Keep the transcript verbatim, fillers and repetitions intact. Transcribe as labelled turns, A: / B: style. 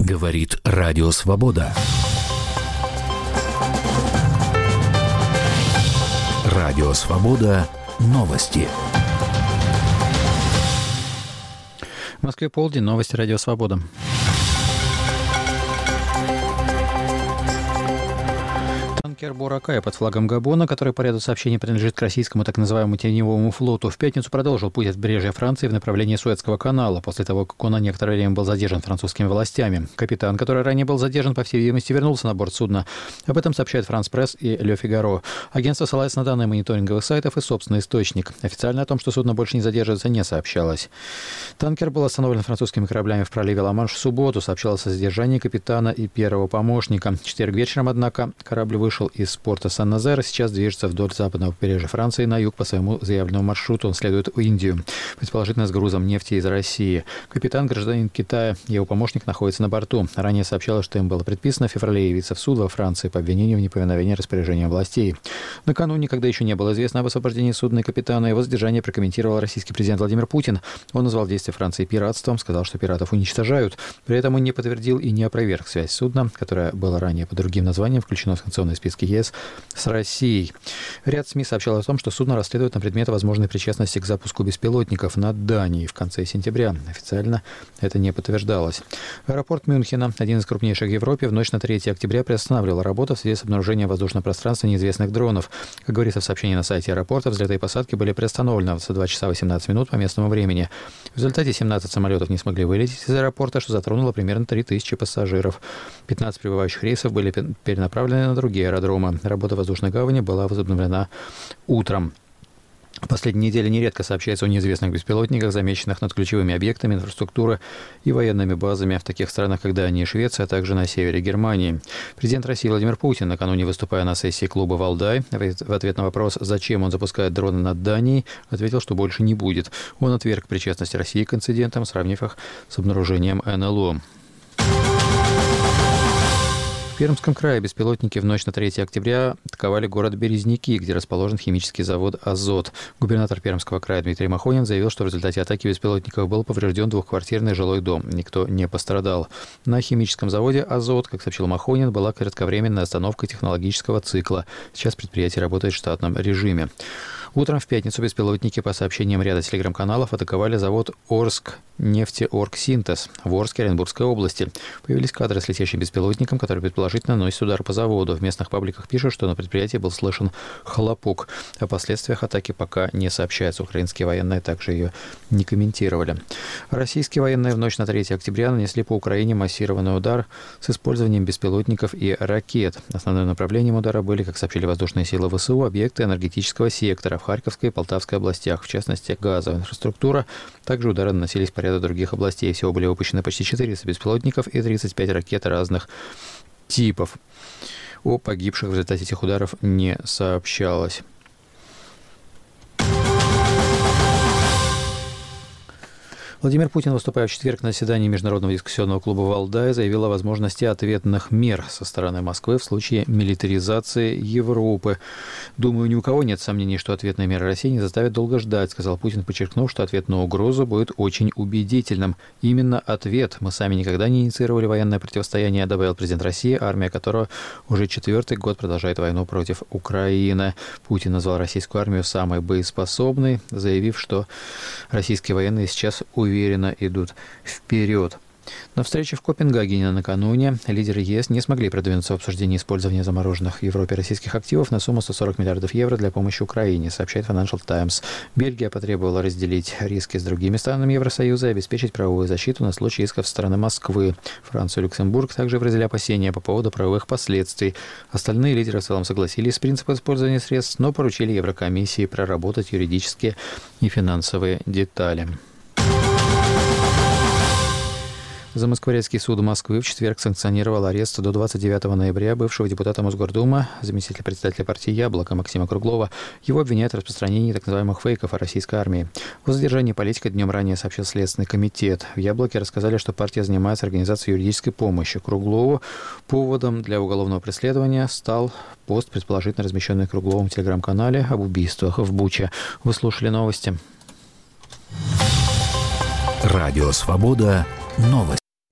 A: Говорит Радио Свобода. Радио Свобода. Новости.
B: В Москве полдень. Новости Радио Свобода. Танкер «Буракай» под флагом Габона, который по ряду сообщений принадлежит к российскому так называемому теневому флоту, в пятницу продолжил путь от побережья Франции в направлении Суэцкого канала, после того, как он на некоторое время был задержан французскими властями. Капитан, который ранее был задержан, по всей видимости, вернулся на борт судна. Об этом сообщает «Франс Пресс» и «Ле Фигаро». Агентство ссылается на данные мониторинговых сайтов и собственный источник. Официально о том, что судно больше не задерживается, не сообщалось. Танкер был остановлен французскими кораблями в проливе Ла-Манш в субботу, сообщалось о задержании капитана и первого помощника. В четверг вечером, однако, корабль вышел из порта Сан-Назер и сейчас движется вдоль западного побережья Франции на юг по своему заявленному маршруту. Он следует в Индию, предположительно с грузом нефти из России. Капитан, гражданин Китая, его помощник находятся на борту. Ранее сообщалось, что им было предписано в феврале явиться в суд во Франции по обвинению в неповиновении распоряжениям властей. Накануне, когда еще не было известно об освобождении судна и капитана, его задержание прокомментировал российский президент Владимир Путин. Он назвал действия Франции пиратством, сказал, что пиратов уничтожают. При этом он не подтвердил и не опроверг связь судна, которое было ранее под другим названием включено в санкционные списки ЕС, с Россией. Ряд СМИ сообщал о том, что судно расследует на предмет возможной причастности к запуску беспилотников над Данией в конце сентября. Официально это не подтверждалось. Аэропорт Мюнхена, один из крупнейших в Европе, в ночь на третье октября приостанавливал работу в связи с обнаружением воздушного пространства неизвестных дронов. Как говорится в сообщении на сайте аэропорта, взлеты и посадки были приостановлены в двадцать два часа восемнадцать минут по местному времени. В результате семнадцать самолетов не смогли вылететь из аэропорта, что затронуло примерно три тысячи пассажиров. пятнадцать прибывающих рейсов были перенаправлены на другие аэродромы. Работа воздушной гавани была возобновлена утром. В последние недели нередко сообщается о неизвестных беспилотниках, замеченных над ключевыми объектами инфраструктуры и военными базами в таких странах, как Дания и Швеция, а также на севере Германии. Президент России Владимир Путин, накануне выступая на сессии клуба «Валдай», в ответ на вопрос, зачем он запускает дроны над Данией, ответил, что больше не будет. Он отверг причастность России к инцидентам, сравнив их с обнаружением эн эл о. В Пермском крае беспилотники в ночь на третье октября атаковали город Березники, где расположен химический завод «Азот». Губернатор Пермского края Дмитрий Махонин заявил, что в результате атаки беспилотников был поврежден двухквартирный жилой дом. Никто не пострадал. На химическом заводе «Азот», как сообщил Махонин, была кратковременная остановка технологического цикла. Сейчас предприятие работает в штатном режиме. Утром в пятницу беспилотники, по сообщениям ряда телеграм-каналов, атаковали завод «Орск нефтеоргсинтез» в Орске Оренбургской области. Появились кадры с летящим беспилотником, который предположительно наносит удар по заводу. В местных пабликах пишут, что на предприятии был слышен хлопок. О последствиях атаки пока не сообщается. Украинские военные также ее не комментировали. Российские военные в ночь на третье октября нанесли по Украине массированный удар с использованием беспилотников и ракет. Основным направлением удара были, как сообщили воздушные силы ВСУ, объекты энергетического сектора в Харьковской и Полтавской областях, в частности, газовая инфраструктура. Также удары наносились по ряду других областей. Всего были выпущены почти четыреста беспилотников и тридцать пять ракет разных типов. О погибших в результате этих ударов не сообщалось. Владимир Путин, выступая в четверг на заседании Международного дискуссионного клуба «Валдай», заявил о возможности ответных мер со стороны Москвы в случае милитаризации Европы. «Думаю, ни у кого нет сомнений, что ответные меры России не заставят долго ждать», сказал Путин, подчеркнув, что ответ на угрозу будет очень убедительным. «Именно ответ. Мы сами никогда не инициировали военное противостояние», добавил президент России, армия которого уже четвертый год продолжает войну против Украины. Путин назвал российскую армию самой боеспособной, заявив, что российские военные сейчас уверены, уверенно идут вперед. На встрече в Копенгагене накануне лидеры ЕС не смогли продвинуться в обсуждении использования замороженных в Европе российских активов на сумму сто сорок миллиардов евро для помощи Украине, сообщает Financial Times. Бельгия потребовала разделить риски с другими странами Евросоюза и обеспечить правовую защиту на случай исков со стороны Москвы. Франция и Люксембург также выразили опасения по поводу правовых последствий. Остальные лидеры в целом согласились с принципом использования средств, но поручили Еврокомиссии проработать юридические и финансовые детали. Замоскворецкий суд Москвы в четверг санкционировал арест до двадцать девятого ноября бывшего депутата Мосгордумы, заместителя председателя партии «Яблоко» Максима Круглова. Его обвиняют в распространении так называемых фейков о российской армии. О задержании политика днем ранее сообщил Следственный комитет. В «Яблоке» рассказали, что партия занимается организацией юридической помощи Круглову. Поводом для уголовного преследования стал пост, предположительно размещенный Кругловым в телеграм-канале об убийствах в Буче. Вы слушали новости.
A: Радио «Свобода». Новости.